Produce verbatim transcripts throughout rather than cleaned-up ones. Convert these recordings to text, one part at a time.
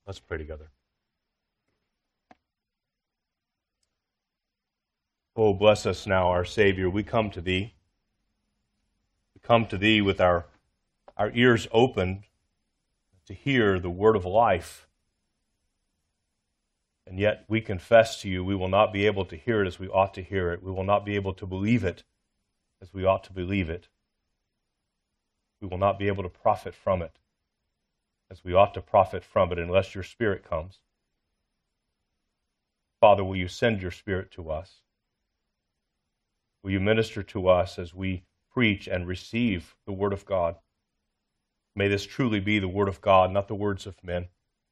Let's pray together. Oh, bless us now, our Savior. We come to Thee. We come to Thee with our, our ears open to hear the word of life. And yet we confess to You we will not be able to hear it as we ought to hear it. We will not be able to believe it as we ought to believe it. We will not be able to profit from it as we ought to profit from it unless Your Spirit comes. Father, will You send Your Spirit to us? Will You minister to us as we preach and receive the Word of God? May this truly be the Word of God, not the words of men.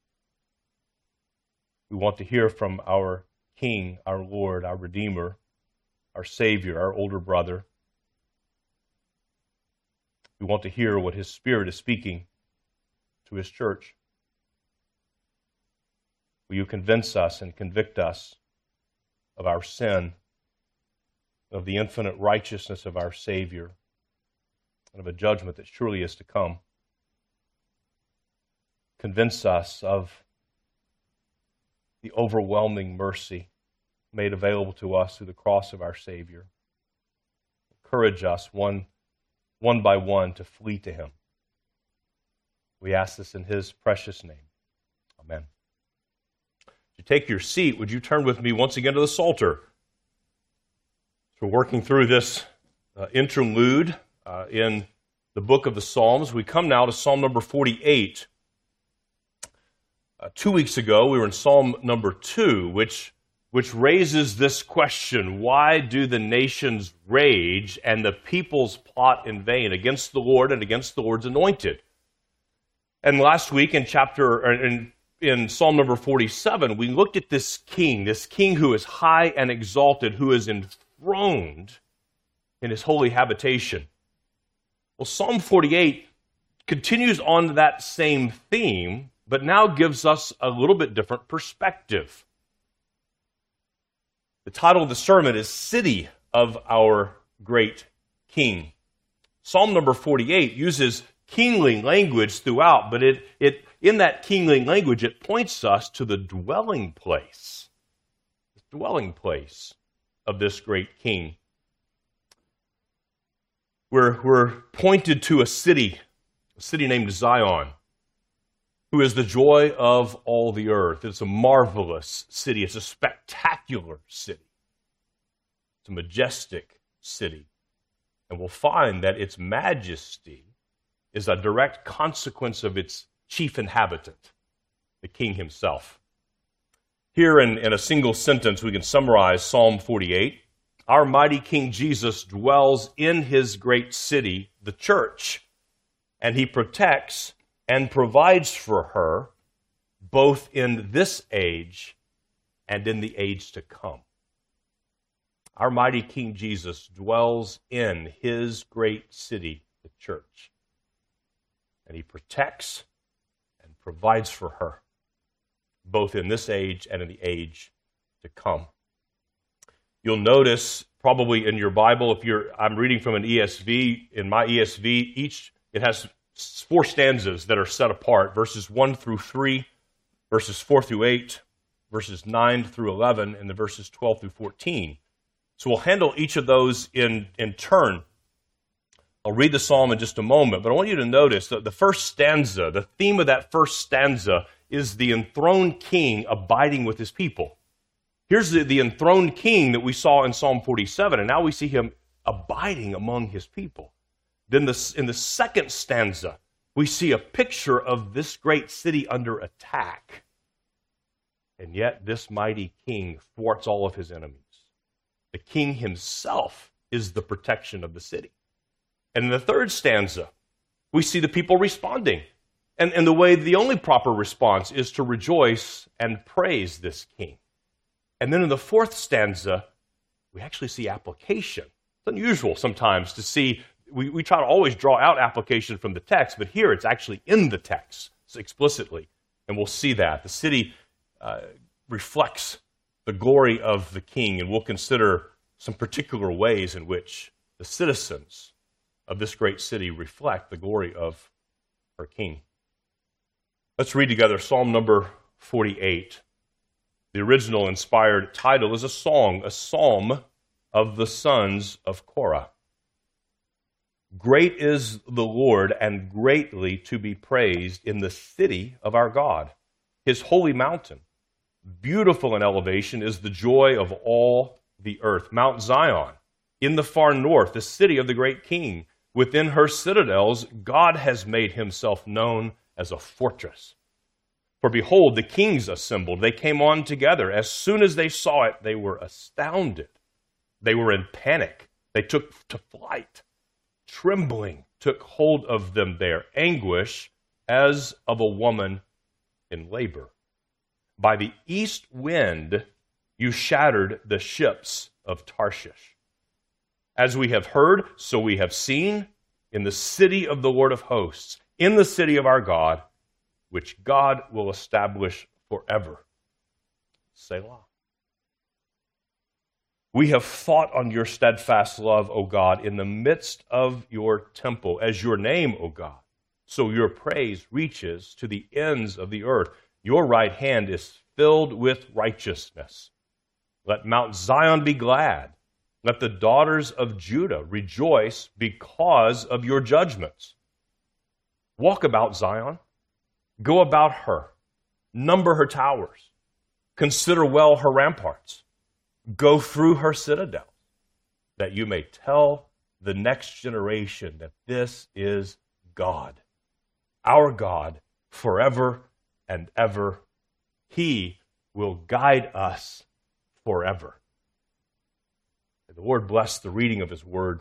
We want to hear from our King, our Lord, our Redeemer, our Savior, our older brother. We want to hear what His Spirit is speaking to His church. Will You convince us and convict us of our sin, of the infinite righteousness of our Savior, and of a judgment that surely is to come. Convince us of the overwhelming mercy made available to us through the cross of our Savior. Encourage us one, one by one to flee to Him. We ask this in His precious name. Amen. As you take your seat, would you turn with me once again to the Psalter? So we're working through this uh, interlude uh, in the book of the Psalms. We come now to Psalm number forty-eight. Uh, two weeks ago, we were in Psalm number two, which, which raises this question: why do the nations rage and the peoples plot in vain against the Lord and against the Lord's anointed? And last week in chapter in, in Psalm number forty-seven, we looked at this king, this king who is high and exalted, who is enthroned in His holy habitation. Well, Psalm forty-eight continues on that same theme, but now gives us a little bit different perspective. The title of the sermon is City of Our Great King. Psalm number forty-eight uses kingly language throughout, but it, it in that kingly language, it points us to the dwelling place, the dwelling place of this great king. We're, we're pointed to a city, a city named Zion, who is the joy of all the earth. It's a marvelous city. It's a spectacular city. It's a majestic city. And we'll find that its majesty is a direct consequence of its chief inhabitant, the king himself. Here in, in a single sentence, we can summarize Psalm forty-eight. Our mighty King Jesus dwells in His great city, the church, and He protects and provides for her both in this age and in the age to come. Our mighty King Jesus dwells in His great city, the church, and He protects and provides for her both in this age and in the age to come. You'll notice probably in your Bible, if you're, I'm reading from an E S V, in my E S V, each, it has four stanzas that are set apart, verses one through three, verses four through eight, verses nine through eleven, and the verses twelve through fourteen. So we'll handle each of those in, in turn. I'll read the psalm in just a moment, but I want you to notice that the first stanza, the theme of that first stanza is the enthroned king abiding with his people. Here's the, the enthroned king that we saw in Psalm forty-seven, and now we see him abiding among his people. Then the, in the second stanza, we see a picture of this great city under attack. And yet this mighty king thwarts all of his enemies. The king himself is the protection of the city. And in the third stanza, we see the people responding. And, and the way, the only proper response is to rejoice and praise this king. And then in the fourth stanza, we actually see application. It's unusual sometimes to see, we, we try to always draw out application from the text, but here it's actually in the text explicitly. And we'll see that. The city uh, reflects the glory of the king, and we'll consider some particular ways in which the citizens of this great city reflect the glory of our king. Let's read together Psalm number forty-eight. The original inspired title is a song, a psalm of the sons of Korah. Great is the Lord, and greatly to be praised in the city of our God, his holy mountain. Beautiful in elevation is the joy of all the earth. Mount Zion, in the far north, the city of the great king. Within her citadels, God has made himself known as a fortress. For behold, the kings assembled. They came on together. As soon as they saw it, they were astounded. They were in panic. They took to flight. Trembling took hold of them there, anguish as of a woman in labor. By the east wind you shattered the ships of Tarshish. As we have heard, so we have seen in the city of the Lord of hosts, in the city of our God, which God will establish forever. Selah. We have fought on your steadfast love, O God, in the midst of your temple, as your name, O God. So your praise reaches to the ends of the earth. Your right hand is filled with righteousness. Let Mount Zion be glad. Let the daughters of Judah rejoice because of your judgments. Walk about Zion. Go about her. Number her towers. Consider well her ramparts. Go through her citadel, that you may tell the next generation that this is God, our God, forever and ever. He will guide us forever. May the Lord bless the reading of his word.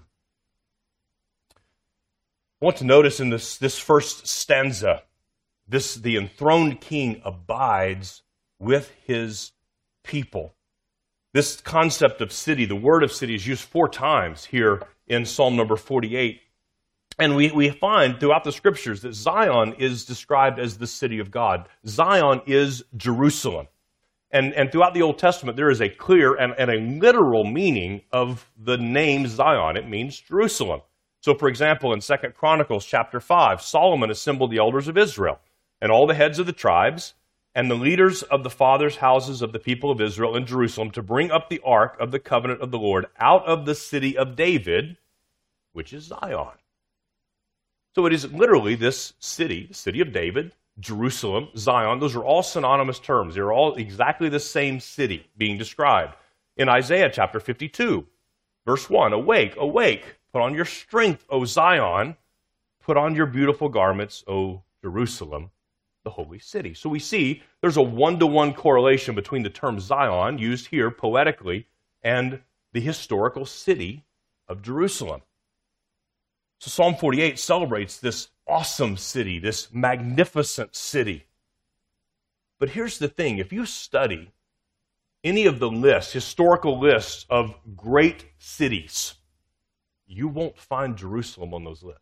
I want to notice in this, this first stanza, this the enthroned king abides with his people. This concept of city, the word of city, is used four times here in Psalm number forty-eight. And we, we find throughout the scriptures that Zion is described as the city of God. Zion is Jerusalem. And, and throughout the Old Testament, there is a clear and, and a literal meaning of the name Zion. It means Jerusalem. So, for example, in Second Chronicles chapter five, Solomon assembled the elders of Israel and all the heads of the tribes and the leaders of the fathers' houses of the people of Israel in Jerusalem to bring up the ark of the covenant of the Lord out of the city of David, which is Zion. So it is literally this city, the city of David, Jerusalem, Zion. Those are all synonymous terms. They're all exactly the same city being described. In Isaiah chapter fifty-two, verse one, awake, awake, put on your strength, O Zion, put on your beautiful garments, O Jerusalem, the holy city. So we see there's a one-to-one correlation between the term Zion, used here poetically, and the historical city of Jerusalem. So Psalm forty-eight celebrates this awesome city, this magnificent city. But here's the thing, if you study any of the lists, historical lists of great cities, you won't find Jerusalem on those lists.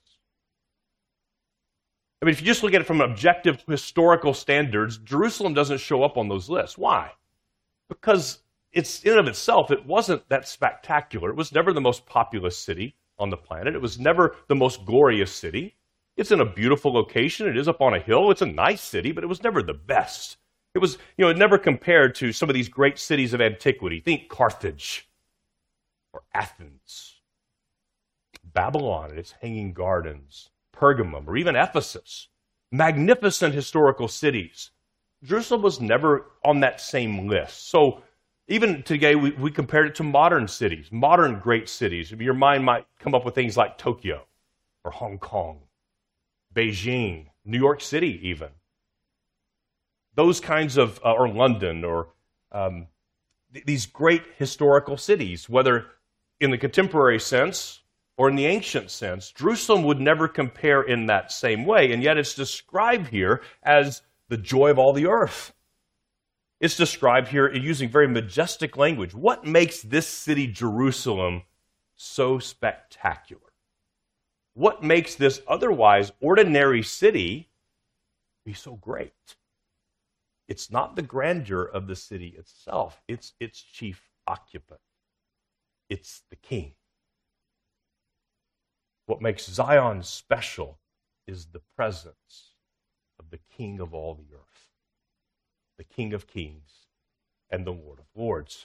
I mean, if you just look at it from objective historical standards, Jerusalem doesn't show up on those lists. Why? Because it's in and of itself, it wasn't that spectacular. It was never the most populous city on the planet. It was never the most glorious city. It's in a beautiful location. It is up on a hill. It's a nice city, but it was never the best. It was, you know, it never compared to some of these great cities of antiquity. Think Carthage or Athens, Babylon and its hanging gardens, Pergamum, or even Ephesus. Magnificent historical cities. Jerusalem was never on that same list. So even today, we, we compared it to modern cities, modern great cities. Your mind might come up with things like Tokyo or Hong Kong, Beijing, New York City even. Those kinds of, uh, or London, or um, th- these great historical cities, whether in the contemporary sense or in the ancient sense, Jerusalem would never compare in that same way, and yet it's described here as the joy of all the earth. It's described here using very majestic language. What makes this city, Jerusalem, so spectacular? What makes this otherwise ordinary city be so great? It's not the grandeur of the city itself. It's its chief occupant. It's the king. What makes Zion special is the presence of the King of all the earth. the King of Kings and the Lord of Lords.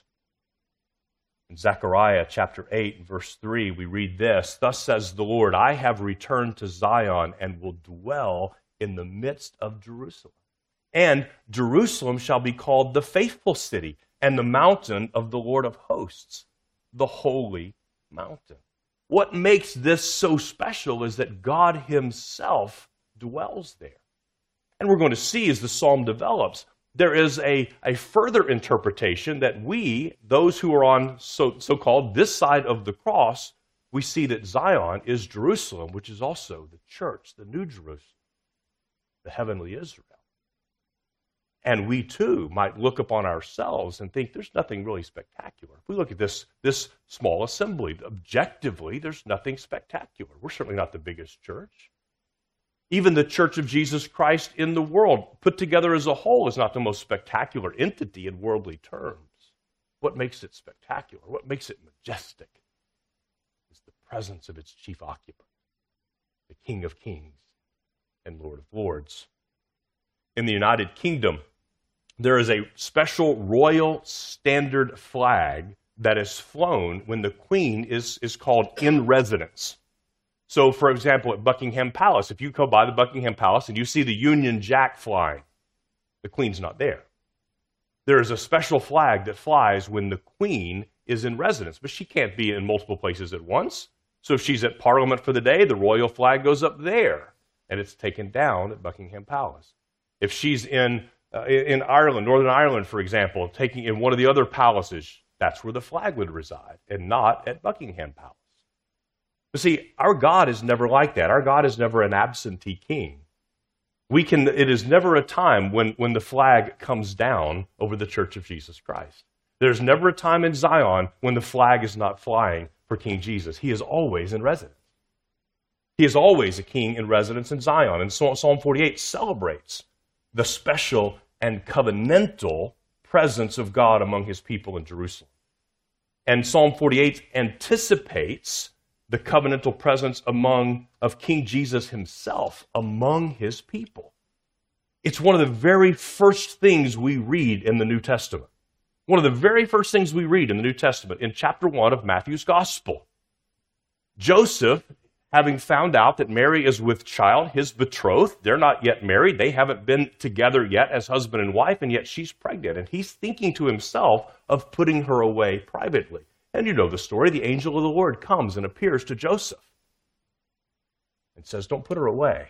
In Zechariah chapter eight, verse three, we read this, "Thus says the Lord, I have returned to Zion and will dwell in the midst of Jerusalem. And Jerusalem shall be called the faithful city and the mountain of the Lord of hosts, the holy mountain." What makes this so special is that God himself dwells there. And we're going to see as the psalm develops, there is a, a further interpretation that we, those who are on so, so-called this side of the cross, we see that Zion is Jerusalem, which is also the church, the new Jerusalem, the heavenly Israel. And we too might look upon ourselves and think there's nothing really spectacular. If we look at this, this small assembly, objectively, there's nothing spectacular. We're certainly not the biggest church. Even the Church of Jesus Christ in the world, put together as a whole, is not the most spectacular entity in worldly terms. What makes it spectacular, what makes it majestic, is the presence of its chief occupant, the King of Kings and Lord of Lords. In the United Kingdom, there is a special royal standard flag that is flown when the Queen is, is called in residence. So, for example, at Buckingham Palace, if you go by the Buckingham Palace and you see the Union Jack flying, the Queen's not there. There is a special flag that flies when the Queen is in residence, but she can't be in multiple places at once. So if she's at Parliament for the day, the royal flag goes up there, and it's taken down at Buckingham Palace. If she's in uh, in Ireland, Northern Ireland, for example, taking in one of the other palaces, that's where the flag would reside, and not at Buckingham Palace. But see, our God is never like that. Our God is never an absentee king. We can. It is never a time when, when the flag comes down over the Church of Jesus Christ. There's never a time in Zion when the flag is not flying for King Jesus. He is always in residence. He is always a king in residence in Zion. And Psalm forty-eight celebrates the special and covenantal presence of God among his people in Jerusalem. And Psalm forty-eight anticipates the covenantal presence among of King Jesus himself among his people. It's one of the very first things we read in the New Testament. One of the very first things we read in the New Testament in chapter one of Matthew's Gospel. Joseph, having found out that Mary is with child, his betrothed, they're not yet married, they haven't been together yet as husband and wife, and yet she's pregnant. And he's thinking to himself of putting her away privately. And you know the story. The angel of the Lord comes and appears to Joseph and says, don't put her away.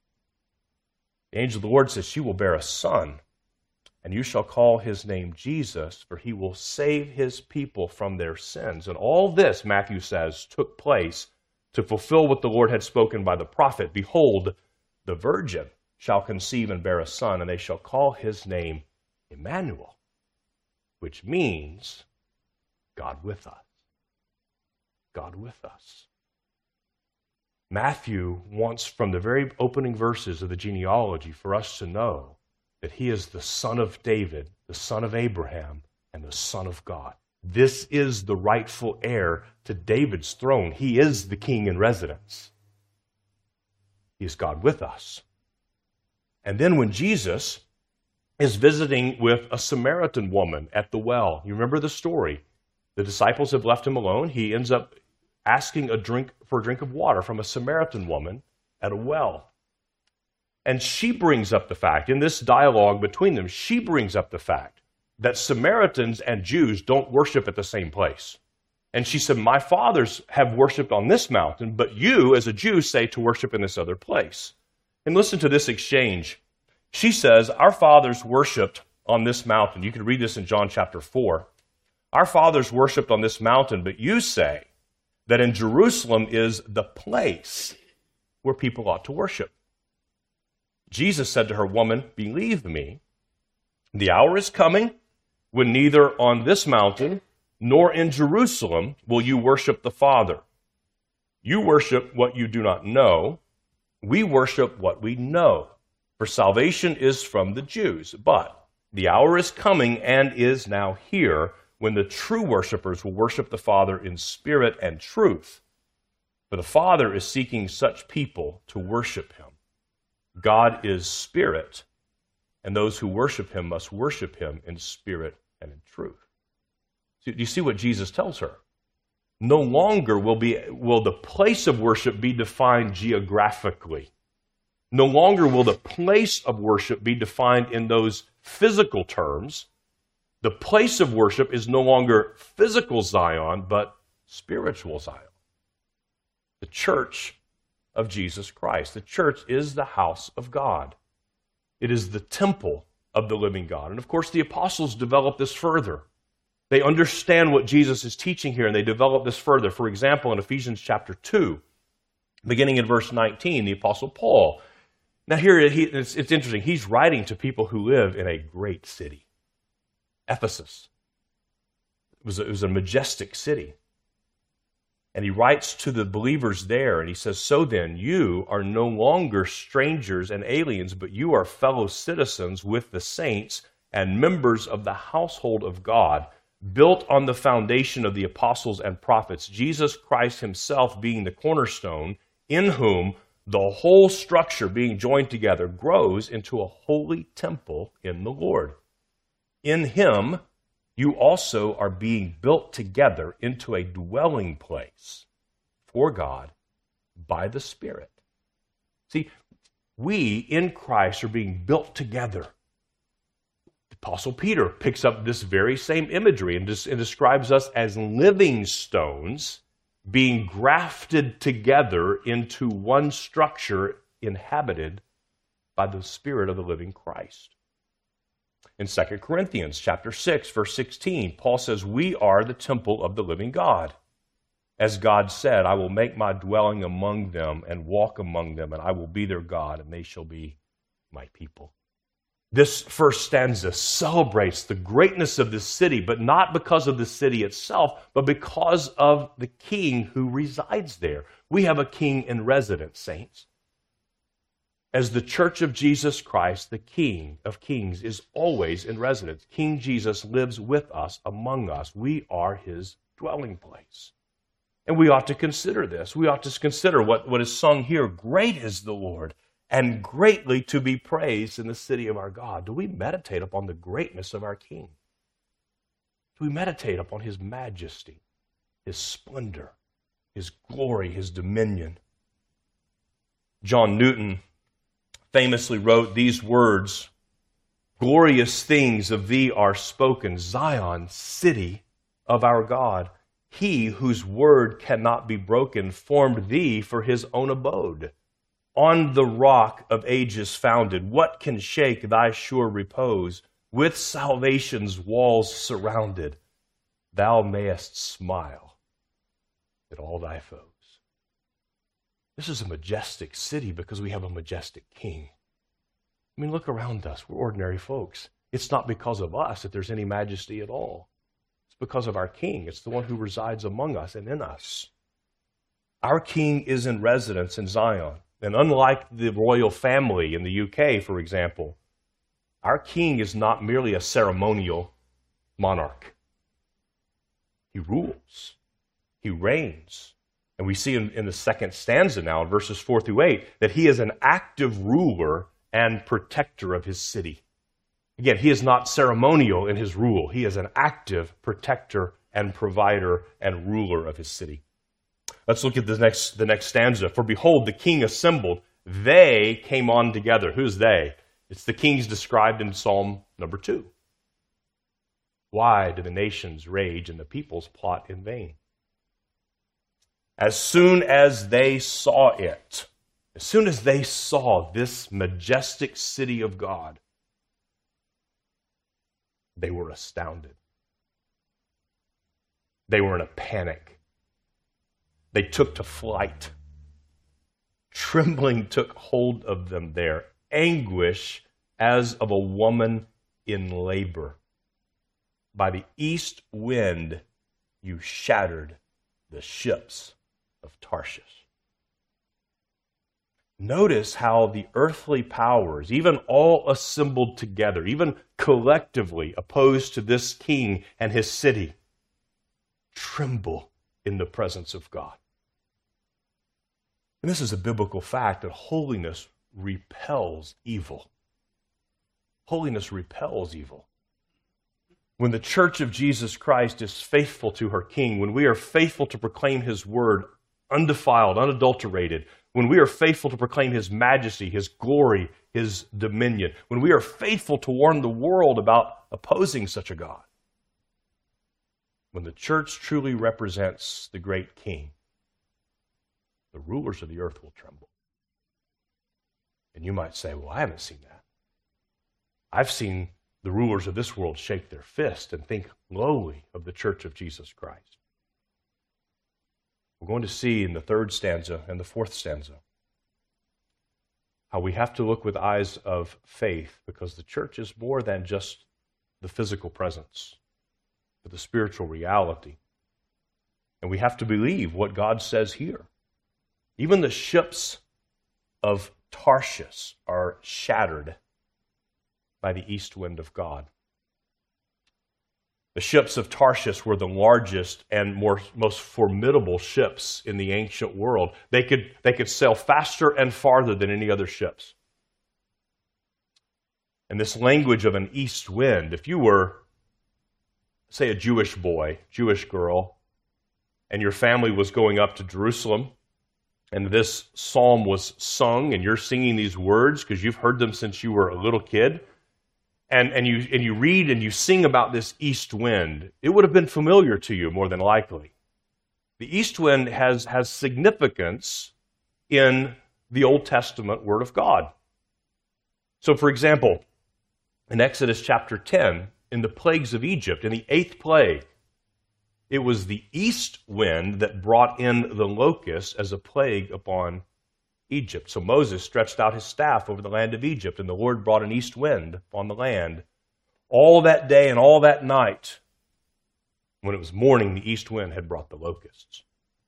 The angel of the Lord says, she will bear a son, and you shall call his name Jesus, for he will save his people from their sins. And all this, Matthew says, took place to fulfill what the Lord had spoken by the prophet. Behold, the virgin shall conceive and bear a son, and they shall call his name Emmanuel, which means God with us. God with us. Matthew wants, from the very opening verses of the genealogy, for us to know that he is the son of David, the son of Abraham, and the son of God. This is the rightful heir to David's throne. He is the king in residence. He is God with us. And then when Jesus is visiting with a Samaritan woman at the well, you remember the story. The disciples have left him alone. He ends up asking a drink for a drink of water from a Samaritan woman at a well. And she brings up the fact, in this dialogue between them, she brings up the fact that Samaritans and Jews don't worship at the same place. And she said, my fathers have worshiped on this mountain, but you, as a Jew, say to worship in this other place. And listen to this exchange. She says, our fathers worshiped on this mountain. You can read this in John chapter four. Our fathers worshiped on this mountain, but you say that in Jerusalem is the place where people ought to worship. Jesus said to her, woman, believe me, the hour is coming when neither on this mountain nor in Jerusalem will you worship the Father. You worship what you do not know. We worship what we know. For salvation is from the Jews. But the hour is coming and is now here when the true worshipers will worship the Father in spirit and truth. For the Father is seeking such people to worship him. God is spirit, and those who worship him must worship him in spirit and in truth. So, do you see what Jesus tells her? No longer will, be, will the place of worship be defined geographically. No longer will the place of worship be defined in those physical terms. The place of worship is no longer physical Zion, but spiritual Zion. The church of Jesus Christ. The church is the house of God. It is the temple of the living God. And of course, the apostles develop this further. They understand what Jesus is teaching here, and they develop this further. For example, in Ephesians chapter two, beginning in verse nineteen, the apostle Paul. Now here, he, it's, it's interesting. He's writing to people who live in a great city. Ephesus. It was, a, it was a majestic city. And he writes to the believers there, and he says, "So then, you are no longer strangers and aliens, but you are fellow citizens with the saints and members of the household of God, built on the foundation of the apostles and prophets, Jesus Christ himself being the cornerstone, in whom the whole structure being joined together grows into a holy temple in the Lord. In him, you also are being built together into a dwelling place for God by the Spirit." See, we in Christ are being built together. The Apostle Peter picks up this very same imagery and, des- and describes us as living stones being grafted together into one structure inhabited by the Spirit of the living Christ. In Second Corinthians chapter six, verse sixteen, Paul says, "We are the temple of the living God. As God said, I will make my dwelling among them and walk among them, and I will be their God, and they shall be my people." This first stanza celebrates the greatness of this city, but not because of the city itself, but because of the king who resides there. We have a king in residence, saints. As the church of Jesus Christ, the King of Kings is always in residence. King Jesus lives with us, among us. We are his dwelling place. And we ought to consider this. We ought to consider what, what is sung here. Great is the Lord, and greatly to be praised in the city of our God. Do we meditate upon the greatness of our King? Do we meditate upon his majesty, his splendor, his glory, his dominion? John Newton famously wrote these words, "Glorious things of thee are spoken, Zion, city of our God. He whose word cannot be broken formed thee for his own abode. On the rock of ages founded, what can shake thy sure repose? With salvation's walls surrounded, thou mayest smile at all thy foes." This is a majestic city because we have a majestic king. I mean, look around us. We're ordinary folks. It's not because of us that there's any majesty at all. It's because of our king. It's the one who resides among us and in us. Our king is in residence in Zion. And unlike the royal family in the U K, for example, our king is not merely a ceremonial monarch. He rules. He reigns. And we see in, in the second stanza now, in verses four through eight, that he is an active ruler and protector of his city. Again, he is not ceremonial in his rule. He is an active protector and provider and ruler of his city. Let's look at the next, the next stanza. "For behold, the king assembled. They came on together." Who's they? It's the kings described in Psalm number two. "Why do the nations rage and the peoples plot in vain? As soon as they saw it," as soon as they saw this majestic city of God, they were astounded. They were in a panic. They took to flight. Trembling took hold of them there, anguish as of a woman in labor. By the east wind you shattered the ships of Tarshish. Notice how the earthly powers, even all assembled together, even collectively opposed to this king and his city, tremble in the presence of God. And this is a biblical fact that holiness repels evil. Holiness repels evil. When the church of Jesus Christ is faithful to her King, when we are faithful to proclaim his word undefiled, unadulterated, when we are faithful to proclaim his majesty, his glory, his dominion, when we are faithful to warn the world about opposing such a God, when the church truly represents the great King, the rulers of the earth will tremble. And you might say, well, I haven't seen that. I've seen the rulers of this world shake their fist and think lowly of the church of Jesus Christ. We're going to see in the third stanza and the fourth stanza how we have to look with eyes of faith, because the church is more than just the physical presence, but the spiritual reality. And we have to believe what God says here. Even the ships of Tarshish are shattered by the east wind of God. The ships of Tarshish were the largest and more, most formidable ships in the ancient world. They could, they could sail faster and farther than any other ships. And this language of an east wind, if you were, say, a Jewish boy, Jewish girl, and your family was going up to Jerusalem, and this psalm was sung, and you're singing these words because you've heard them since you were a little kid, and, and, you, and you read and you sing about this east wind, it would have been familiar to you more than likely. The east wind has, has significance in the Old Testament Word of God. So, for example, in Exodus chapter ten, in the plagues of Egypt, in the eighth plague, it was the east wind that brought in the locusts as a plague upon Egypt. So Moses stretched out his staff over the land of Egypt, and the Lord brought an east wind upon the land. All that day and all that night, when it was morning, the east wind had brought the locusts.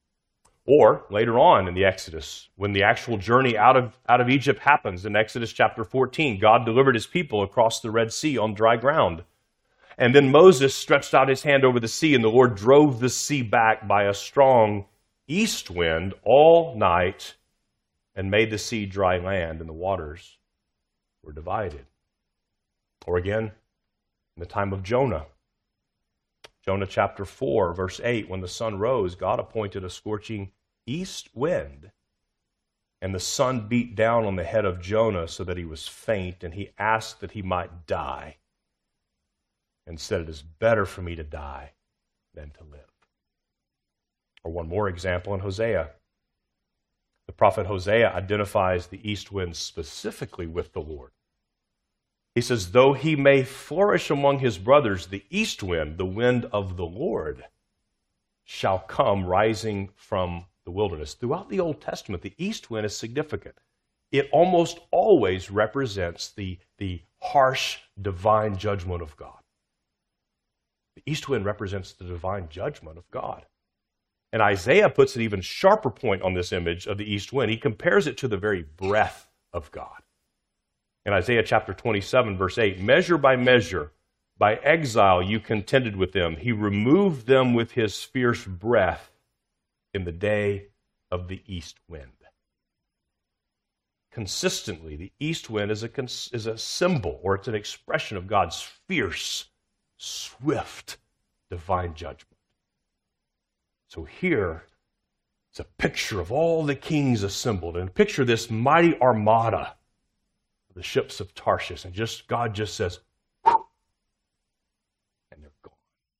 Or later on in the Exodus, when the actual journey out of, out of Egypt happens, in Exodus chapter fourteen, God delivered his people across the Red Sea on dry ground. And then Moses stretched out his hand over the sea, and the Lord drove the sea back by a strong east wind all night and made the sea dry land, and the waters were divided. Or again, in the time of Jonah, Jonah chapter four, verse eight, when the sun rose, God appointed a scorching east wind, and the sun beat down on the head of Jonah so that he was faint, and he asked that he might die, and said, it is better for me to die than to live. Or one more example in Hosea. The prophet Hosea identifies the east wind specifically with the Lord. He says, though he may flourish among his brothers, the east wind, the wind of the Lord, shall come rising from the wilderness. Throughout the Old Testament, the east wind is significant. It almost always represents the, the harsh divine judgment of God. The east wind represents the divine judgment of God. And Isaiah puts an even sharper point on this image of the east wind. He compares it to the very breath of God. In Isaiah chapter twenty-seven, verse eight, measure by measure, by exile you contended with them. He removed them with his fierce breath in the day of the east wind. Consistently, the east wind is a, is a symbol, or it's an expression of God's fierce, swift, divine judgment. So here, it's a picture of all the kings assembled, and picture this mighty armada of the ships of Tarshish, and just God just says, and they're gone.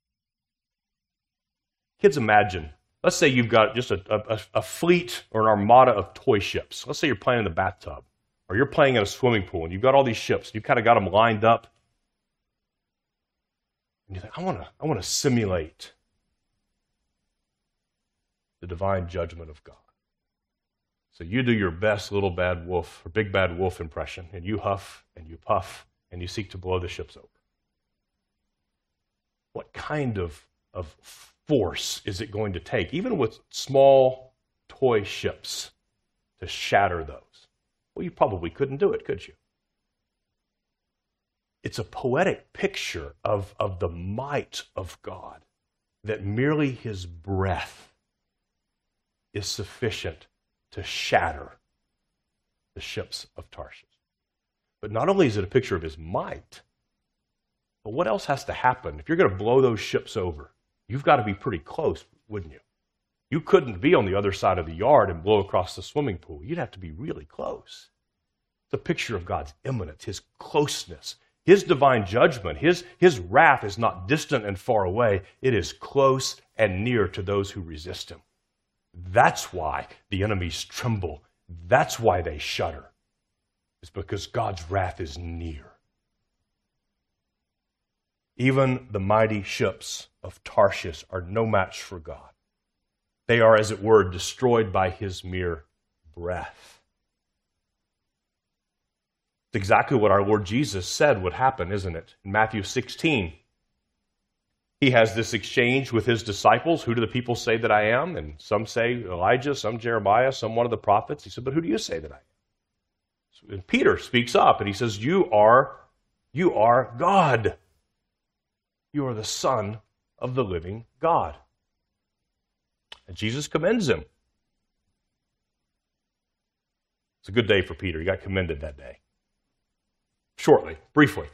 Kids, imagine, let's say you've got just a, a, a fleet or an armada of toy ships. Let's say you're playing in the bathtub, or you're playing in a swimming pool, and you've got all these ships, and you've kind of got them lined up, and you think, I want to, I want to simulate the divine judgment of God. So you do your best little bad wolf or big bad wolf impression, and you huff and you puff and you seek to blow the ships over. What kind of, of force is it going to take, even with small toy ships, to shatter those? Well, you probably couldn't do it, could you? It's a poetic picture of, of the might of God, that merely his breath is sufficient to shatter the ships of Tarshish. But not only is it a picture of his might, but what else has to happen? If you're going to blow those ships over, you've got to be pretty close, wouldn't you? You couldn't be on the other side of the yard and blow across the swimming pool. You'd have to be really close. It's a picture of God's immanence, his closeness, his divine judgment. His, his wrath is not distant and far away. It is close and near to those who resist him. That's why the enemies tremble. That's why they shudder. It's because God's wrath is near. Even the mighty ships of Tarshish are no match for God. They are, as it were, destroyed by his mere breath. It's exactly what our Lord Jesus said would happen, isn't it? In Matthew sixteen, he has this exchange with his disciples. Who do the people say that I am? And some say Elijah, some Jeremiah, some one of the prophets. He said, but who do you say that I am? And Peter speaks up and he says, you are, you are God. You are the Son of the living God. And Jesus commends him. It's a good day for Peter. He got commended that day. Shortly, briefly.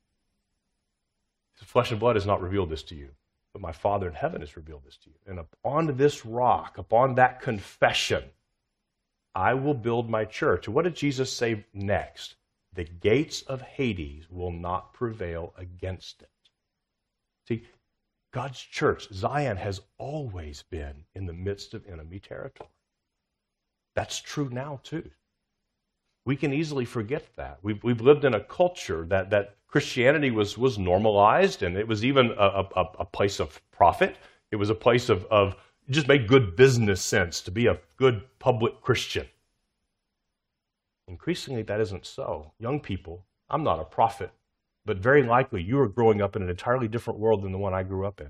Flesh and blood has not revealed this to you, but my Father in heaven has revealed this to you. And upon this rock, upon that confession, I will build my church. And what did Jesus say next? The gates of Hades will not prevail against it. See, God's church, Zion, has always been in the midst of enemy territory. That's true now, too. We can easily forget that. We've, we've lived in a culture that, that Christianity was, was normalized, and it was even a, a, a place of profit. It was a place of, of, it just made good business sense to be a good public Christian. Increasingly, that isn't so. Young people, I'm not a prophet, but very likely you are growing up in an entirely different world than the one I grew up in.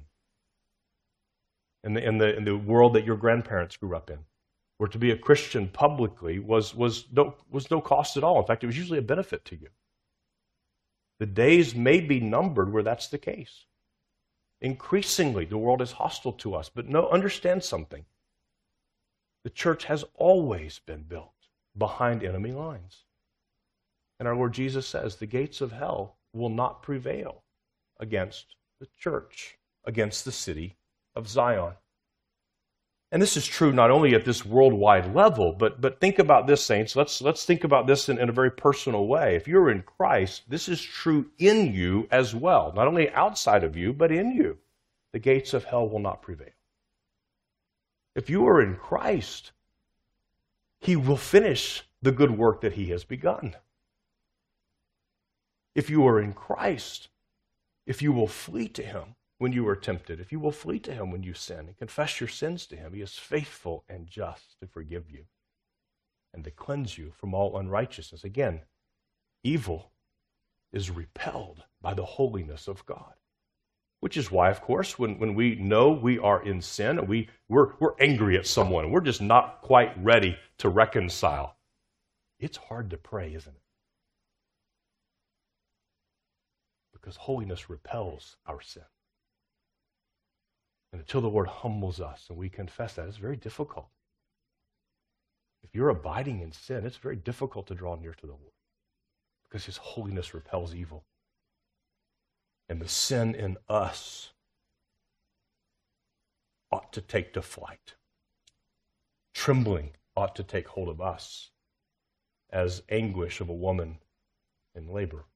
In the, in the, in the world that your grandparents grew up in, where to be a Christian publicly was, was, no, was no cost at all. In fact, it was usually a benefit to you. The days may be numbered where that's the case. Increasingly, the world is hostile to us. But no, understand something. The church has always been built behind enemy lines. And our Lord Jesus says the gates of hell will not prevail against the church, against the city of Zion. And this is true not only at this worldwide level, but, but think about this, saints. Let's, let's think about this in, in a very personal way. If you're in Christ, this is true in you as well. Not only outside of you, but in you. The gates of hell will not prevail. If you are in Christ, he will finish the good work that he has begun. If you are in Christ, if you will flee to him when you are tempted, if you will flee to him when you sin and confess your sins to him, he is faithful and just to forgive you and to cleanse you from all unrighteousness. Again, evil is repelled by the holiness of God. Which is why, of course, when, when we know we are in sin, and we, we're, we're angry at someone, and we're just not quite ready to reconcile, it's hard to pray, isn't it? Because holiness repels our sin. And until the Lord humbles us and we confess that, it's very difficult. If you're abiding in sin, it's very difficult to draw near to the Lord because his holiness repels evil. And the sin in us ought to take to flight. Trembling ought to take hold of us as anguish of a woman in labor.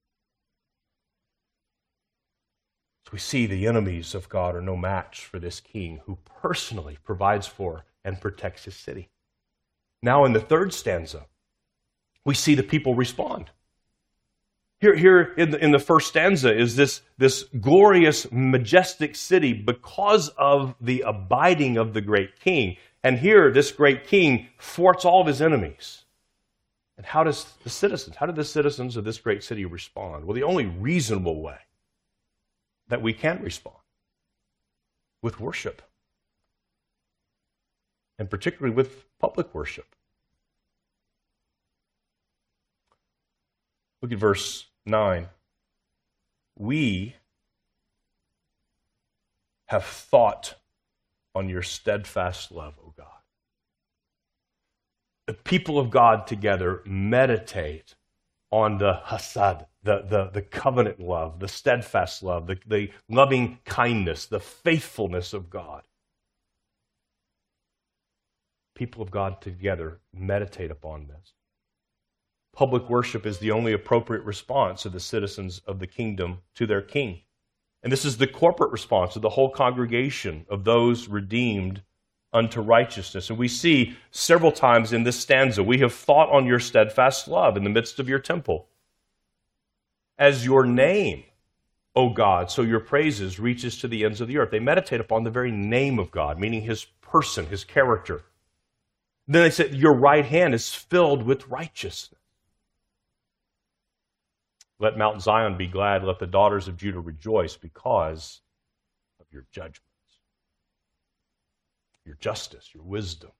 So we see the enemies of God are no match for this king who personally provides for and protects his city. Now in the third stanza, we see the people respond. Here, here in, the, in the first stanza is this, this glorious, majestic city because of the abiding of the great king. And here, this great king thwarts all of his enemies. And how does the citizens, how do the citizens of this great city respond? Well, the only reasonable way that we can respond with worship, and particularly with public worship. Look at verse nine. We have thought on your steadfast love, O God. The people of God together meditate on the hasad, the, the, the covenant love, the steadfast love, the, the loving kindness, the faithfulness of God. People of God together meditate upon this. Public worship is the only appropriate response of the citizens of the kingdom to their king. And this is the corporate response of the whole congregation of those redeemed unto righteousness. And we see several times in this stanza, we have thought on your steadfast love in the midst of your temple. As your name, O God, so your praises reaches to the ends of the earth. They meditate upon the very name of God, meaning his person, his character. Then they said, your right hand is filled with righteousness. Let Mount Zion be glad, let the daughters of Judah rejoice because of your judgments, your justice, your wisdom.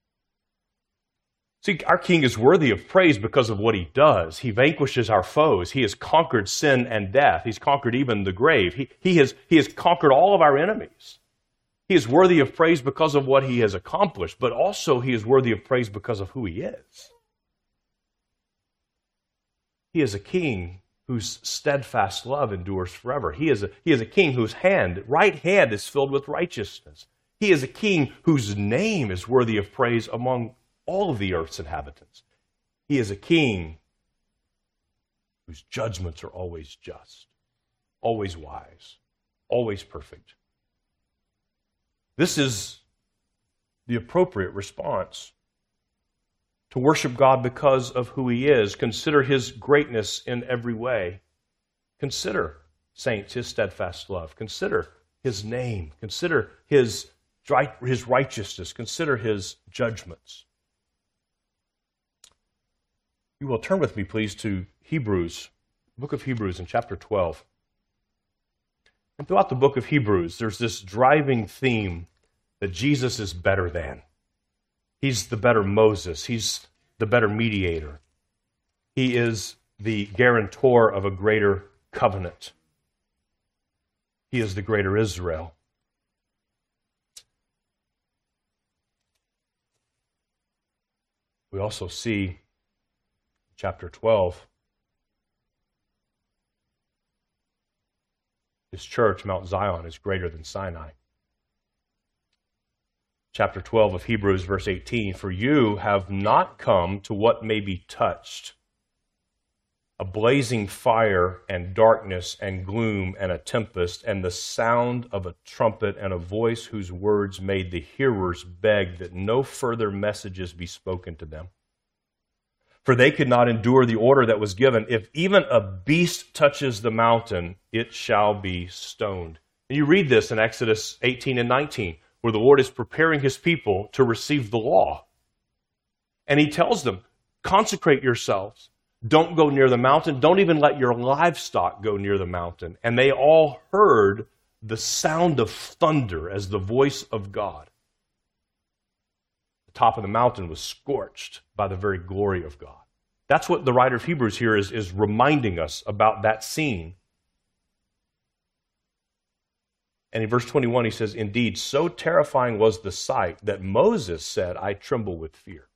See, our King is worthy of praise because of what he does. He vanquishes our foes. He has conquered sin and death. He's conquered even the grave. He, he, has, he has conquered all of our enemies. He is worthy of praise because of what he has accomplished, but also he is worthy of praise because of who he is. He is a king whose steadfast love endures forever. He is a, he is a king whose hand, right hand is filled with righteousness. He is a king whose name is worthy of praise among all of the earth's inhabitants. He is a king whose judgments are always just, always wise, always perfect. This is the appropriate response to worship God because of who he is. Consider his greatness in every way. Consider, saints, his steadfast love. Consider his name. Consider his, his righteousness. Consider his judgments. You will turn with me, please, to Hebrews, the book of Hebrews in chapter twelve. And throughout the book of Hebrews, there's this driving theme that Jesus is better than. He's the better Moses. He's the better mediator. He is the guarantor of a greater covenant. He is the greater Israel. We also see, chapter twelve, his church, Mount Zion, is greater than Sinai. Chapter twelve of Hebrews, verse eighteen, for you have not come to what may be touched, a blazing fire and darkness and gloom and a tempest and the sound of a trumpet and a voice whose words made the hearers beg that no further messages be spoken to them. For they could not endure the order that was given. If even a beast touches the mountain, it shall be stoned. And you read this in Exodus eighteen and nineteen, where the Lord is preparing his people to receive the law. And he tells them, consecrate yourselves. Don't go near the mountain. Don't even let your livestock go near the mountain. And they all heard the sound of thunder as the voice of God. The top of the mountain was scorched by the very glory of God. That's what the writer of Hebrews here is, is reminding us about that scene. And in verse twenty-one, he says, indeed, so terrifying was the sight that Moses said, I tremble with fear.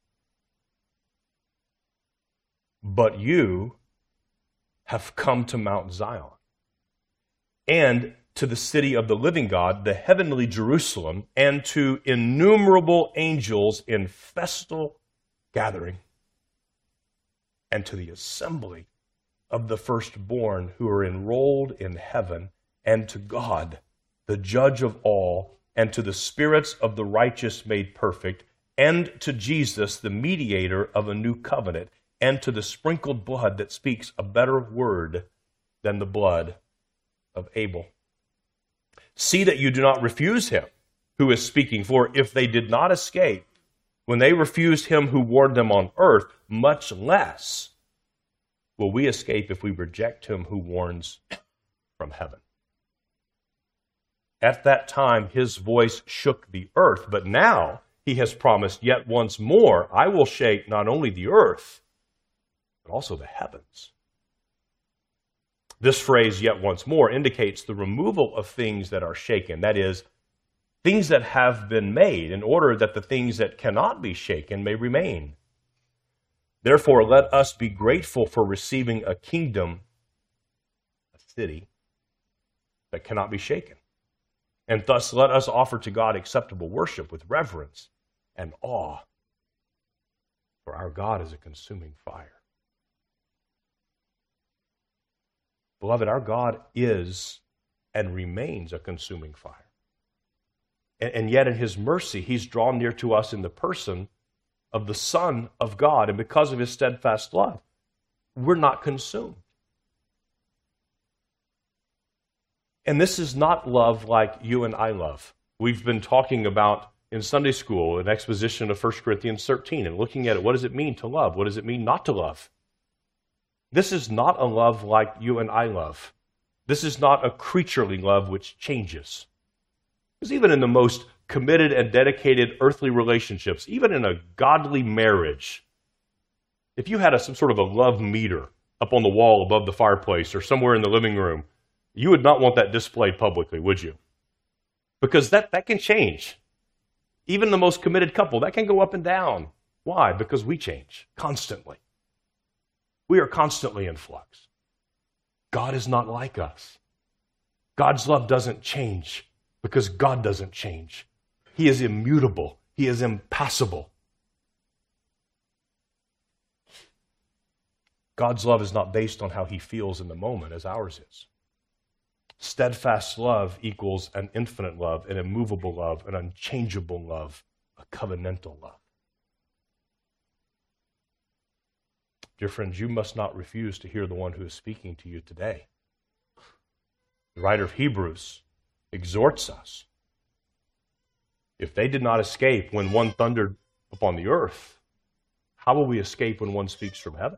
But you have come to Mount Zion and to the city of the living God, the heavenly Jerusalem, and to innumerable angels in festal gathering, and to the assembly of the firstborn who are enrolled in heaven, and to God, the judge of all, and to the spirits of the righteous made perfect, and to Jesus, the mediator of a new covenant, and to the sprinkled blood that speaks a better word than the blood of Abel. See that you do not refuse him who is speaking, for if they did not escape when they refused him who warned them on earth, much less will we escape if we reject him who warns from heaven. At that time, his voice shook the earth, but now he has promised yet once more, I will shake not only the earth, but also the heavens. This phrase, yet once more, indicates the removal of things that are shaken. That is, things that have been made in order that the things that cannot be shaken may remain. Therefore, let us be grateful for receiving a kingdom, a city, that cannot be shaken. And thus let us offer to God acceptable worship with reverence and awe, for our God is a consuming fire. Beloved, our God is and remains a consuming fire. And, and yet in his mercy, he's drawn near to us in the person of the Son of God. And because of his steadfast love, we're not consumed. And this is not love like you and I love. We've been talking about in Sunday school an exposition of First Corinthians thirteen and looking at it. What does it mean to love? What does it mean not to love? This is not a love like you and I love. This is not a creaturely love which changes. Because even in the most committed and dedicated earthly relationships, even in a godly marriage, if you had a, some sort of a love meter up on the wall above the fireplace or somewhere in the living room, you would not want that displayed publicly, would you? Because that, that can change. Even the most committed couple, that can go up and down. Why? Because we change constantly. We are constantly in flux. God is not like us. God's love doesn't change because God doesn't change. He is immutable. He is impassible. God's love is not based on how he feels in the moment as ours is. Steadfast love equals an infinite love, an immovable love, an unchangeable love, a covenantal love. Dear friends, you must not refuse to hear the one who is speaking to you today. The writer of Hebrews exhorts us. If they did not escape when one thundered upon the earth, how will we escape when one speaks from heaven?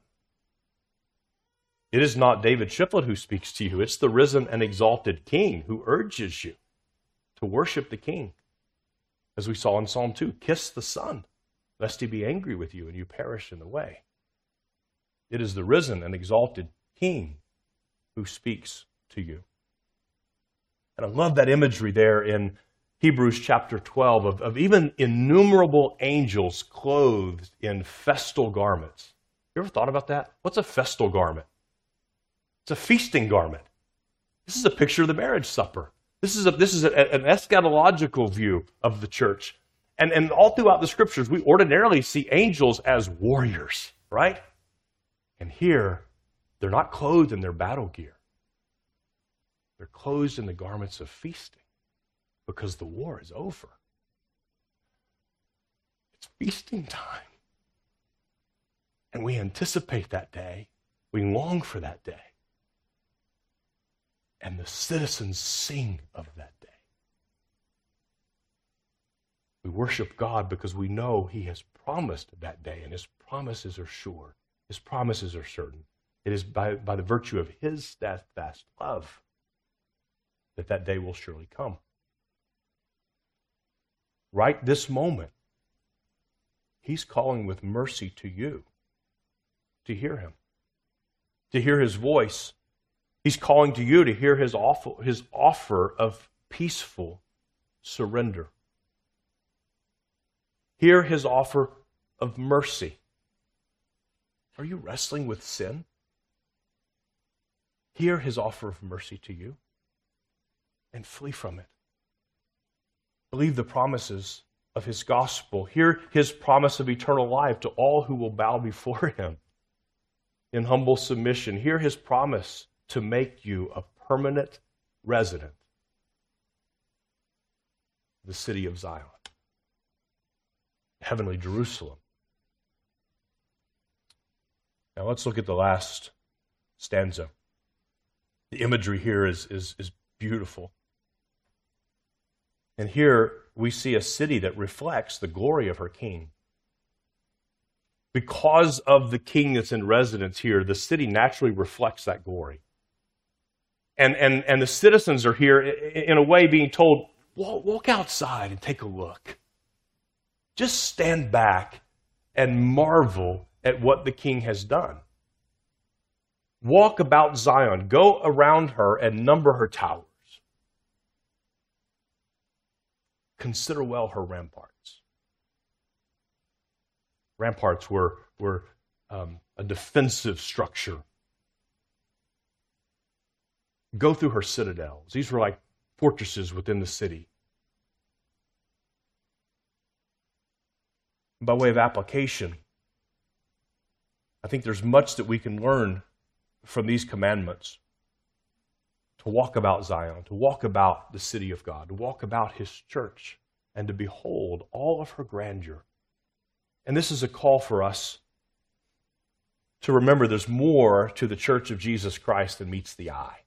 It is not David Shiflett who speaks to you. It's the risen and exalted King who urges you to worship the King. As we saw in Psalm two, kiss the Son, lest he be angry with you and you perish in the way. It is the risen and exalted King who speaks to you. And I love that imagery there in Hebrews chapter twelve of, of even innumerable angels clothed in festal garments. You ever thought about that? What's a festal garment? It's a feasting garment. This is a picture of the marriage supper. This is, a, this is a, an eschatological view of the church. And, and all throughout the scriptures, we ordinarily see angels as warriors, right? And here, they're not clothed in their battle gear. They're clothed in the garments of feasting because the war is over. It's feasting time. And we anticipate that day. We long for that day. And the citizens sing of that day. We worship God because we know he has promised that day, and his promises are sure. His promises are certain. It is by, by the virtue of his steadfast love that that day will surely come. Right this moment, he's calling with mercy to you to hear him, to hear his voice. He's calling to you to hear his offer, his offer of peaceful surrender. Hear his offer of mercy. Are you wrestling with sin? Hear his offer of mercy to you and flee from it. Believe the promises of his gospel. Hear his promise of eternal life to all who will bow before him in humble submission. Hear his promise to make you a permanent resident of the city of Zion, heavenly Jerusalem. Now let's look at the last stanza. The imagery here is, is, is beautiful. And here we see a city that reflects the glory of her king. Because of the king that's in residence here, the city naturally reflects that glory. And, and, and the citizens are here in a way being told, walk, walk outside and take a look. Just stand back and marvel at what the king has done. Walk about Zion. Go around her and number her towers. Consider well her ramparts. Ramparts were, were um, a defensive structure. Go through her citadels. These were like fortresses within the city. By way of application, I think there's much that we can learn from these commandments. To walk about Zion, to walk about the city of God, to walk about His church, and to behold all of her grandeur. And this is a call for us to remember there's more to the church of Jesus Christ than meets the eye.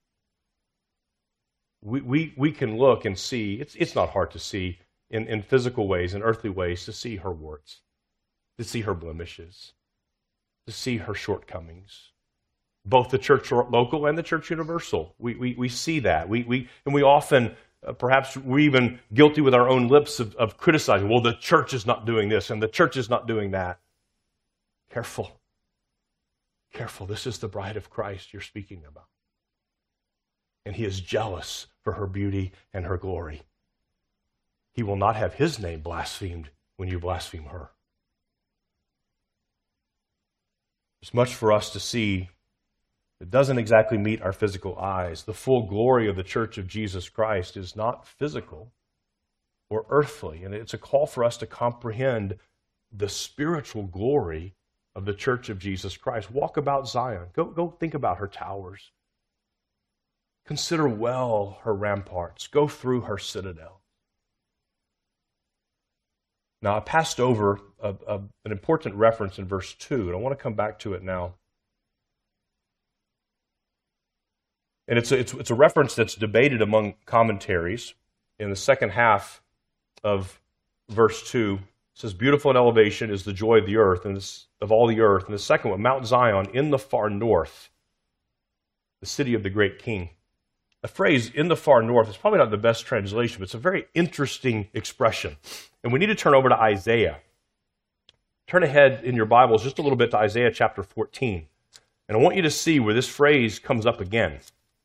We, we, we can look and see, it's, it's not hard to see in, in physical ways, in earthly ways, to see her warts, to see her blemishes, to see her shortcomings. Both the church local and the church universal. We, we, we see that. We, we, and we often, uh, perhaps we're even guilty with our own lips of, of criticizing, well, the church is not doing this and the church is not doing that. Careful. Careful. This is the bride of Christ you're speaking about. And He is jealous for her beauty and her glory. He will not have His name blasphemed when you blaspheme her. There's much for us to see. It doesn't exactly meet our physical eyes. The full glory of the church of Jesus Christ is not physical or earthly. And it's a call for us to comprehend the spiritual glory of the church of Jesus Christ. Walk about Zion. Go, go think about her towers. Consider well her ramparts. Go through her citadel. Now, I passed over a, a, an important reference in verse two, and I want to come back to it now. And it's a, it's, it's a reference that's debated among commentaries. In the second half of verse two, it says, beautiful in elevation is the joy of the earth, and this, of all the earth. And the second one, Mount Zion in the far north, the city of the great king. The phrase in the far north is probably not the best translation, but it's a very interesting expression. And we need to turn over to Isaiah. Turn ahead in your Bibles just a little bit to Isaiah chapter fourteen. And I want you to see where this phrase comes up again.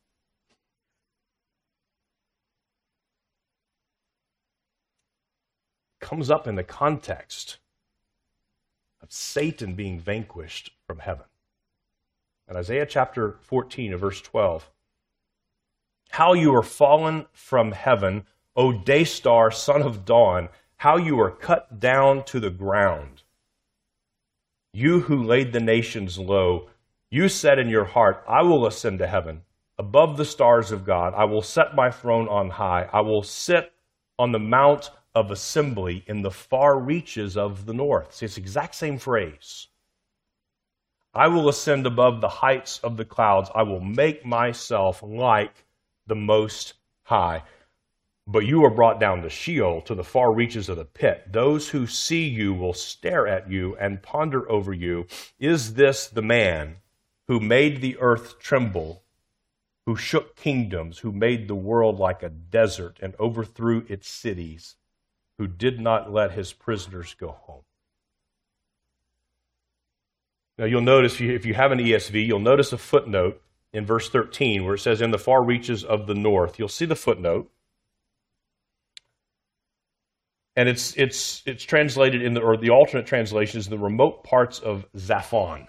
Comes up in the context of Satan being vanquished from heaven. In Isaiah chapter fourteen, verse twelve, how you are fallen from heaven, O day star, son of dawn, how you are cut down to the ground. You who laid the nations low, you said in your heart, I will ascend to heaven, above the stars of God. I will set my throne on high. I will sit on the mount of assembly in the far reaches of the north. See, it's the exact same phrase. I will ascend above the heights of the clouds. I will make myself like the Most High. But you are brought down to Sheol, to the far reaches of the pit. Those who see you will stare at you and ponder over you. Is this the man who made the earth tremble, who shook kingdoms, who made the world like a desert and overthrew its cities, who did not let his prisoners go home? Now you'll notice, if you have an E S V, you'll notice a footnote in verse thirteen where it says, in the far reaches of the north. You'll see the footnote. And it's it's it's translated in the, or the alternate translation is the remote parts of Zaphon.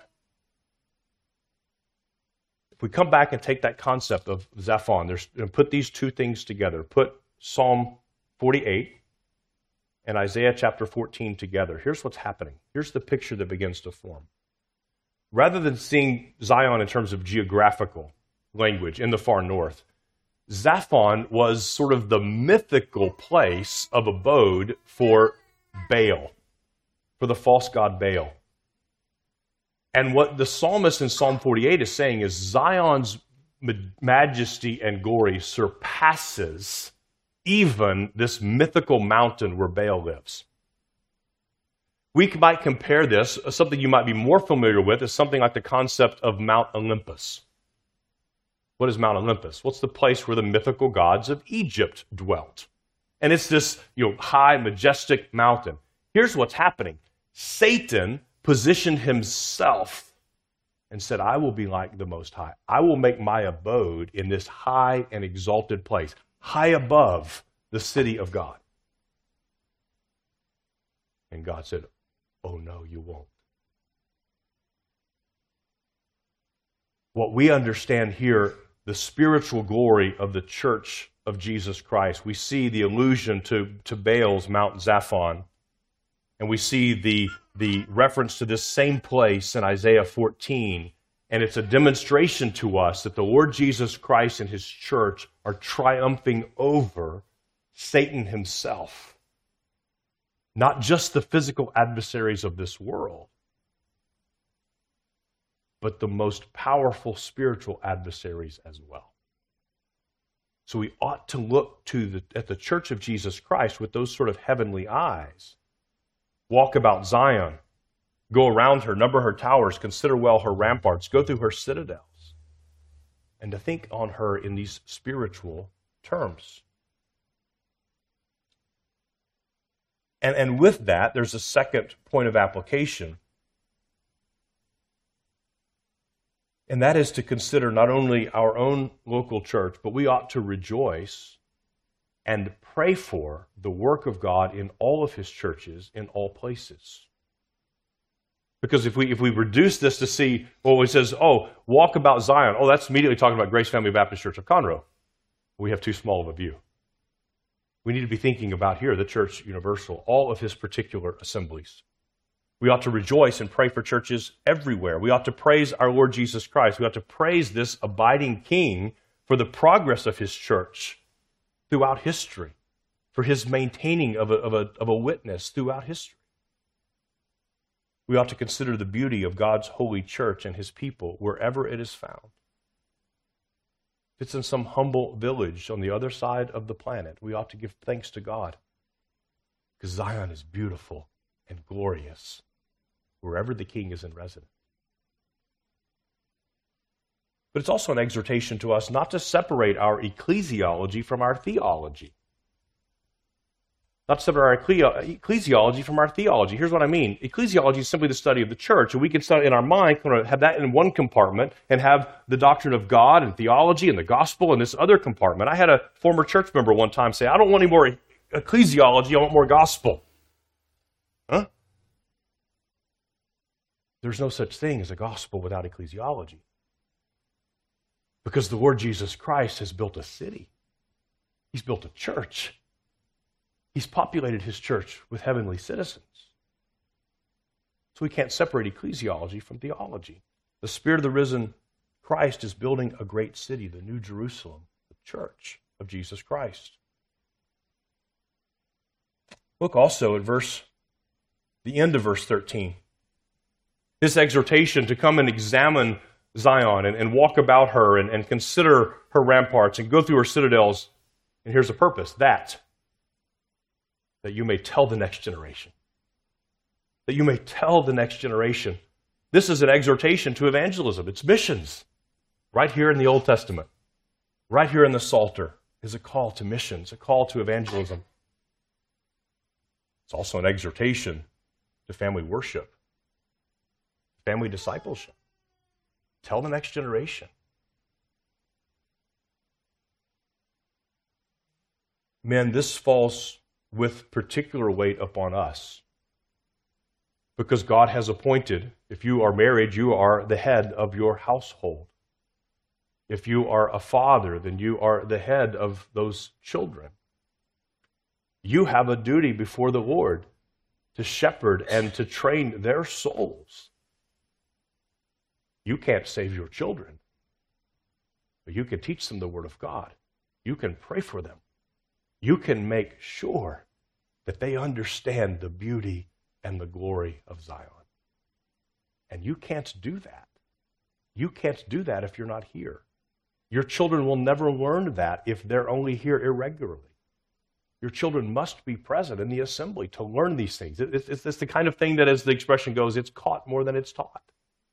If we come back and take that concept of Zaphon, there's, and put these two things together, put Psalm forty-eight and Isaiah chapter fourteen together, here's what's happening. Here's the picture that begins to form. Rather than seeing Zion in terms of geographical language in the far north, Zaphon was sort of the mythical place of abode for Baal, for the false god Baal. And what the psalmist in Psalm forty-eight is saying is Zion's majesty and glory surpasses even this mythical mountain where Baal lives. We might compare this, something you might be more familiar with, is something like the concept of Mount Olympus. What is Mount Olympus? What's the place where the mythical gods of Egypt dwelt? And it's this, you know, high, majestic mountain. Here's what's happening. Satan positioned himself and said, I will be like the Most High. I will make my abode in this high and exalted place, high above the city of God. And God said, oh no, you won't. what we understand here, the spiritual glory of the church of Jesus Christ. We see the allusion to, to Baal's Mount Zaphon, and we see the, the reference to this same place in Isaiah fourteen, and it's a demonstration to us that the Lord Jesus Christ and his church are triumphing over Satan himself. Not just the physical adversaries of this world, but the most powerful spiritual adversaries as well. So we ought to look to the, at the church of Jesus Christ with those sort of heavenly eyes. Walk about Zion, go around her, number her towers, consider well her ramparts, go through her citadels, and to think on her in these spiritual terms. And, and with that, there's a second point of application. And that is to consider not only our own local church, but we ought to rejoice and pray for the work of God in all of his churches, in all places. Because if we if we reduce this to see, well, it says, oh, walk about Zion. Oh, that's immediately talking about Grace Family Baptist Church of Conroe. We have too small of a view. We need to be thinking about here, the Church Universal, all of his particular assemblies. We ought to rejoice and pray for churches everywhere. We ought to praise our Lord Jesus Christ. We ought to praise this abiding King for the progress of his church throughout history, for his maintaining of a, of a, of a witness throughout history. We ought to consider the beauty of God's holy church and his people wherever it is found. If it's in some humble village on the other side of the planet, we ought to give thanks to God, because Zion is beautiful and glorious wherever the King is in residence. But it's also an exhortation to us not to separate our ecclesiology from our theology. Not to separate our ecclesiology from our theology. Here's what I mean. Ecclesiology is simply the study of the church, and we can study in our mind, kind of have that in one compartment, and have the doctrine of God and theology and the gospel in this other compartment. I had a former church member one time say, I don't want any more ecclesiology, I want more gospel. Huh? There's no such thing as a gospel without ecclesiology. Because the Lord Jesus Christ has built a city. He's built a church. He's populated his church with heavenly citizens. So we can't separate ecclesiology from theology. The Spirit of the risen Christ is building a great city, the New Jerusalem, the church of Jesus Christ. Look also at verse, the end of verse thirteen. This exhortation to come and examine Zion and, and walk about her and, and consider her ramparts and go through her citadels. And here's the purpose, that, that you may tell the next generation. That you may tell the next generation. This is an exhortation to evangelism. It's missions. Right here in the Old Testament, right here in the Psalter, is a call to missions, a call to evangelism. It's also an exhortation to family worship, family discipleship. Tell the next generation. Men, this falls with particular weight upon us because God has appointed, if you are married, you are the head of your household. If you are a father, then you are the head of those children. You have a duty before the Lord to shepherd and to train their souls. You can't save your children, but you can teach them the Word of God. You can pray for them. You can make sure that they understand the beauty and the glory of Zion. And you can't do that. You can't do that if you're not here. Your children will never learn that if they're only here irregularly. Your children must be present in the assembly to learn these things. It's, it's, it's the kind of thing that, as the expression goes, it's caught more than it's taught.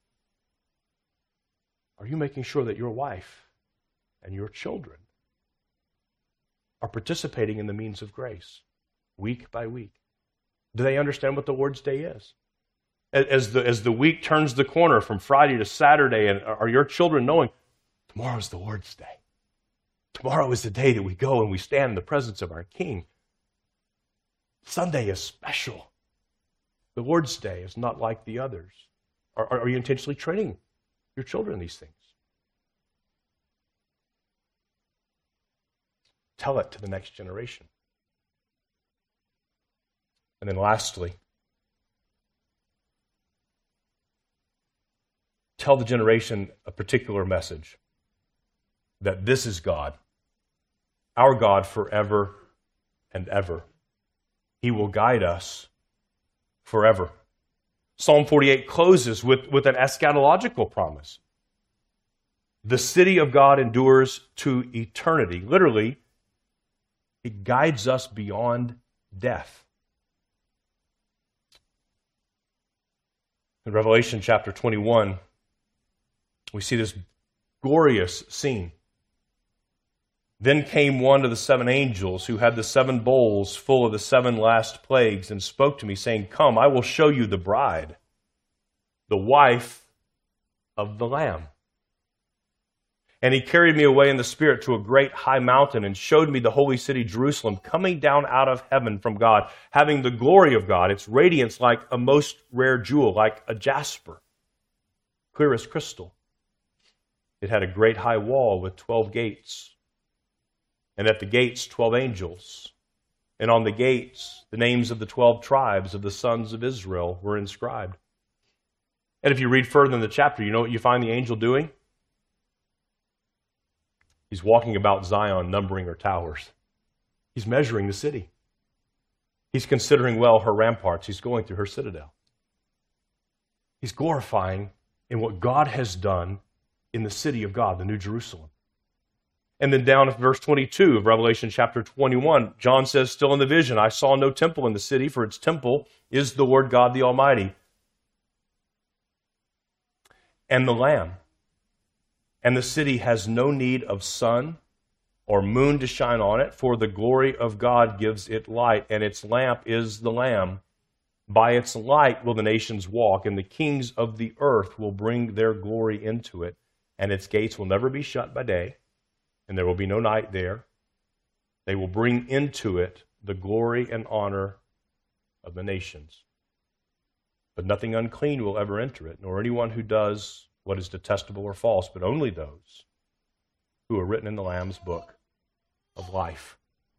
Are you making sure that your wife and your children are participating in the means of grace week by week? Do they understand what the Lord's Day is? As the, as the week turns the corner from Friday to Saturday, and are your children knowing tomorrow's the Lord's Day? Tomorrow is the day that we go and we stand in the presence of our King. Sunday is special. The Lord's Day is not like the others. Are, are you intentionally training your children these things? Tell it to the next generation. And then lastly, tell the generation a particular message, that this is God, our God forever and ever. He will guide us forever. Psalm forty-eight closes with, with an eschatological promise. The city of God endures to eternity. Literally, it guides us beyond death. In Revelation chapter twenty-one, we see this glorious scene. Then came one of the seven angels who had the seven bowls full of the seven last plagues and spoke to me, saying, Come, I will show you the bride, the wife of the Lamb. And he carried me away in the Spirit to a great high mountain and showed me the holy city Jerusalem coming down out of heaven from God, having the glory of God, its radiance like a most rare jewel, like a jasper, clear as crystal. It had a great high wall with twelve gates, and at the gates twelve angels, and on the gates the names of the twelve tribes of the sons of Israel were inscribed. And if you read further in the chapter, you know what you find the angel doing? He's walking about Zion, numbering her towers. He's measuring the city. He's considering well her ramparts. He's going through her citadel. He's glorifying in what God has done in the city of God, the New Jerusalem. And then down at verse twenty-two of Revelation chapter twenty-one, John says, still in the vision, I saw no temple in the city, for its temple is the Lord God the Almighty and the Lamb. And the city has no need of sun or moon to shine on it, for the glory of God gives it light, and its lamp is the Lamb. By its light will the nations walk, and the kings of the earth will bring their glory into it, and its gates will never be shut by day, and there will be no night there. They will bring into it the glory and honor of the nations. But nothing unclean will ever enter it, nor anyone who does what is detestable or false, but only those who are written in the Lamb's book of life.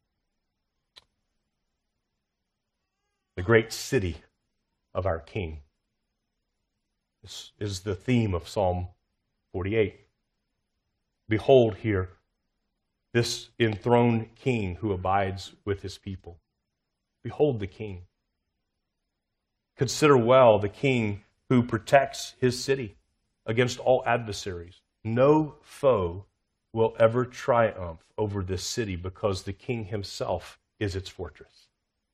The great city of our King. This is the theme of Psalm forty-eight. Behold here this enthroned King who abides with his people. Behold the King. Consider well the King who protects his city against all adversaries. No foe will ever triumph over this city because the King himself is its fortress.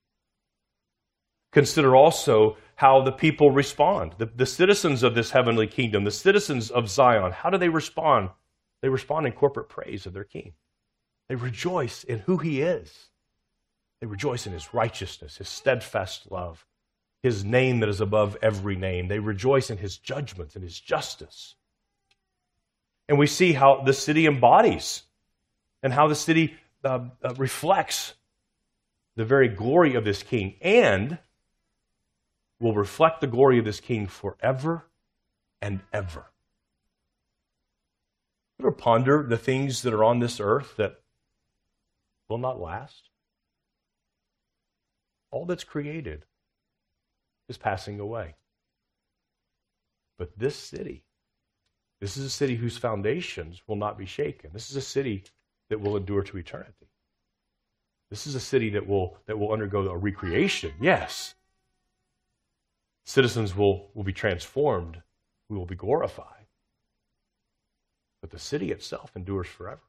Consider also how the people respond. The, the citizens of this heavenly kingdom, the citizens of Zion, how do they respond? They respond in corporate praise of their King. They rejoice in who he is. They rejoice in his righteousness, his steadfast love, his name that is above every name. They rejoice in his judgments and his justice. And we see how the city embodies and how the city uh, uh, reflects the very glory of this King and will reflect the glory of this King forever and ever. You ever ponder the things that are on this earth that will not last? All that's created is passing away. But this city, this is a city whose foundations will not be shaken. This is a city that will endure to eternity. This is a city that will that will undergo a recreation, yes. Citizens will, will be transformed. We will be glorified. But the city itself endures forever.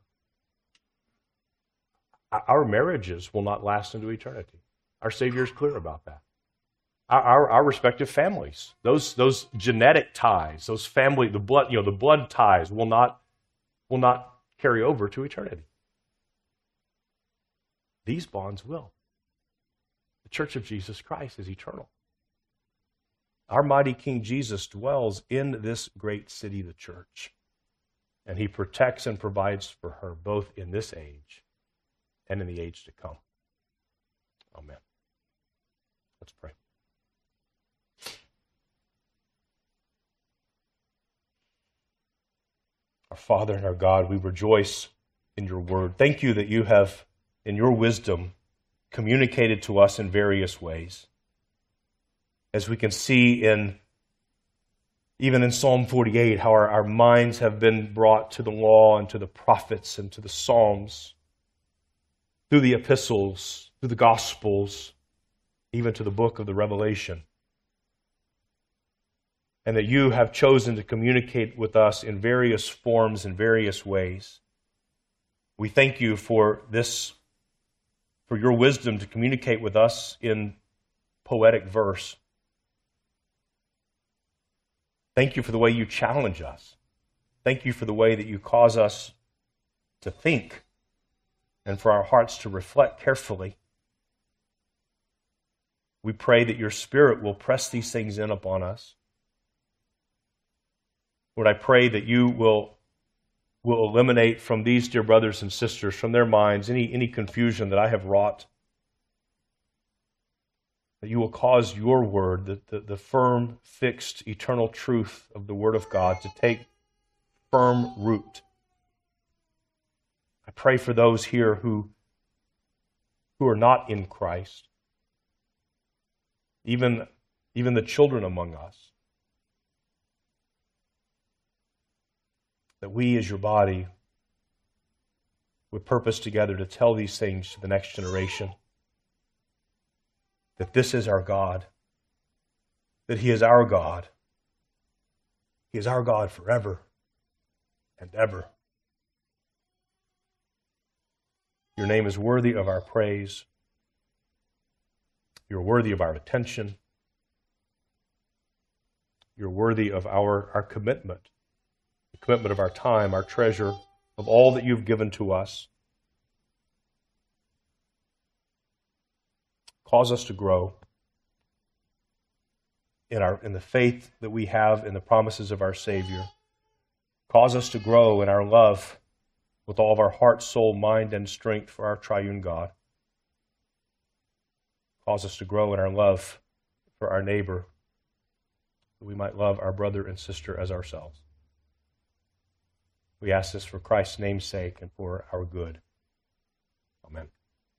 Our marriages will not last into eternity. Our Savior is clear about that. Our, our, our respective families, those, those genetic ties, those family, the blood, you know, the blood ties will not, will not carry over to eternity. These bonds will. The Church of Jesus Christ is eternal. Our mighty King Jesus dwells in this great city, the church, and he protects and provides for her both in this age and in the age to come. Amen. Let's pray. Our Father and our God, we rejoice in your word. Thank you that you have in your wisdom, communicated to us in various ways. As we can see in, even in Psalm forty-eight, how our, our minds have been brought to the law and to the prophets and to the Psalms, through the epistles, through the Gospels, even to the book of the Revelation. And that you have chosen to communicate with us in various forms and various ways. We thank you for this, for your wisdom to communicate with us in poetic verse. Thank you for the way you challenge us. Thank you for the way that you cause us to think and for our hearts to reflect carefully. We pray that your Spirit will press these things in upon us. Lord, I pray that you will, will eliminate from these dear brothers and sisters, from their minds, any, any confusion that I have wrought. That you will cause your word, the, the, the firm, fixed, eternal truth of the Word of God to take firm root. I pray for those here who, who are not in Christ, even, even the children among us, that we as your body would purpose together to tell these things to the next generation. That this is our God. That He is our God. He is our God forever and ever. Your name is worthy of our praise. You're worthy of our attention. You're worthy of our, our commitment. The commitment of our time, our treasure, of all that you've given to us. Cause us to grow in, our, in the faith that we have in the promises of our Savior. Cause us to grow in our love with all of our heart, soul, mind, and strength for our triune God. Cause us to grow in our love for our neighbor, that we might love our brother and sister as ourselves. We ask this for Christ's name's sake and for our good. Amen.